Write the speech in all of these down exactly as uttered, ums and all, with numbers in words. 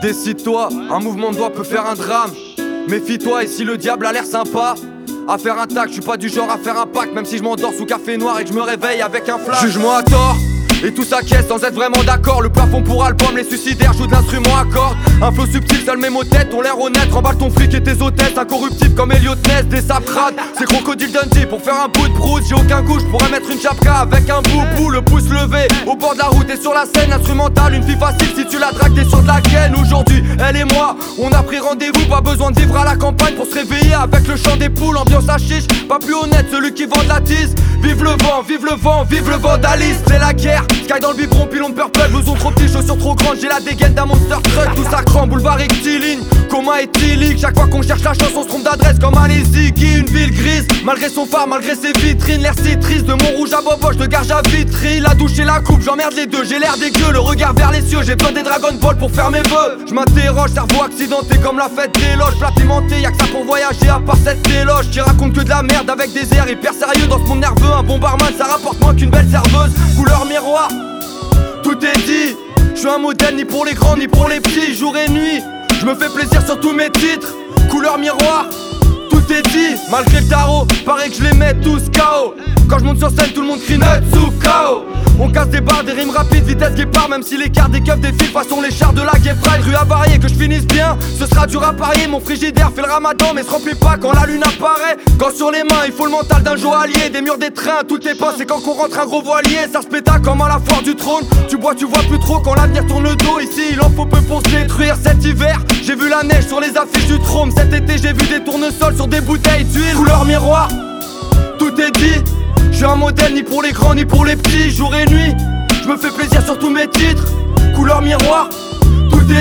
Décide-toi, un mouvement de doigt peut faire un drame. Méfie-toi et si le diable a l'air sympa à faire un tac, je suis pas du genre à faire un pacte. Même si je m'endors sous café noir et que je me réveille avec un flash. Juge-moi à tort et tout s'acquiesce sans être vraiment d'accord. Le plafond pour album, les suicidaires jouent de l'instrument à cordes. Un flow subtil, seul mes mots têtes ont l'air honnêtes. Remballe ton fric et tes hôtesses, incorruptible comme Elliot Ness. Des saprades, c'est Crocodile Dundee pour faire un bout de brousse. J'ai aucun goût, je pourrais mettre une chapka avec un boubou. Le pouce levé, au bord de la route et sur la scène instrumentale. Une fille facile si tu la dragues, t'es sur de la gaine. Aujourd'hui, elle et moi, on a pris rendez-vous. Pas besoin de vivre à la campagne pour se réveiller avec le chant des poules. Ambiance à chiche, pas plus honnête, celui qui vend de la tise. Vive le vent, vive le vent, vive le vandalisme. C'est la guerre, sky dans le biberon, pilon de purple. Blouson trop petit, chaussures trop grandes, j'ai la dégaine d'un monster truck. Tout ça crampe, boulevard rectiligne, coma éthylique. Chaque fois qu'on cherche la chance, on se trompe d'adresse comme Alésie. Une ville grise, malgré son phare, malgré ses vitrines. L'air si triste, de Montrouge à Boboche, de Garges à Vitry. La douche et la coupe, j'emmerde les deux, j'ai l'air dégueu. Le regard vers les cieux, j'ai besoin des Dragon Ball pour faire mes vœux. Je m'interroge, cerveau accidenté comme la fête des loges. Platimenté, y'a que ça pour voyager à part cette téloge. Qui raconte que de la merde avec des airs hyper sérieux. Dans ce monde nerveux, un bon barman ça rapporte moins qu'une belle serveuse. Couleur miroir, tout est dit. Je suis un modèle ni pour les grands ni pour les petits. Jour et nuit, je me fais plaisir sur tous mes titres. Couleur miroir, tout est dit. Malgré le tarot, paraît que je les mets tous K O. Quand je monte sur scène, tout le monde crie Natsu K O. On casse des barres, des rimes rapides, vitesse guépard. Même si l'écart des keufs défile façon les chars de la Gay Pride. Rue avariée, que je finisse bien, ce sera dur à parier. Mon frigidaire fait le ramadan mais se remplit pas quand la lune apparaît. Quand sur les mains, il faut le mental d'un joaillier. Des murs, des trains, tout est pas, c'est quand qu'on rentre un gros voilier. Ça se péta comme à la foire du trône. Tu bois, tu vois plus trop quand l'avenir tourne le dos. Ici, il en faut peu pour se détruire. Cet hiver, j'ai vu la neige sur les affiches du trône. Cet été, j'ai vu des tournesols sur des bouteilles d'huile. Couleur miroir, tout est dit. Je suis un modèle ni pour les grands ni pour les petits. Jour et nuit, je me fais plaisir sur tous mes titres. Couleur miroir, tout est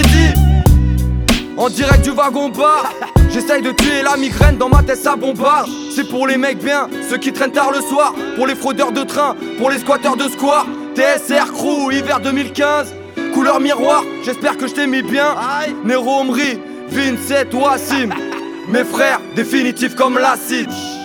dit. En direct du wagon bar, j'essaye de tuer la migraine, dans ma tête ça bombarde. C'est pour les mecs bien, ceux qui traînent tard le soir. Pour les fraudeurs de train, pour les squatteurs de square. T S R Crew, hiver deux mille quinze. Couleur miroir, j'espère que je t'ai mis bien. Nero Omri, Vincent, Wassim. Mes frères, définitifs comme l'acide.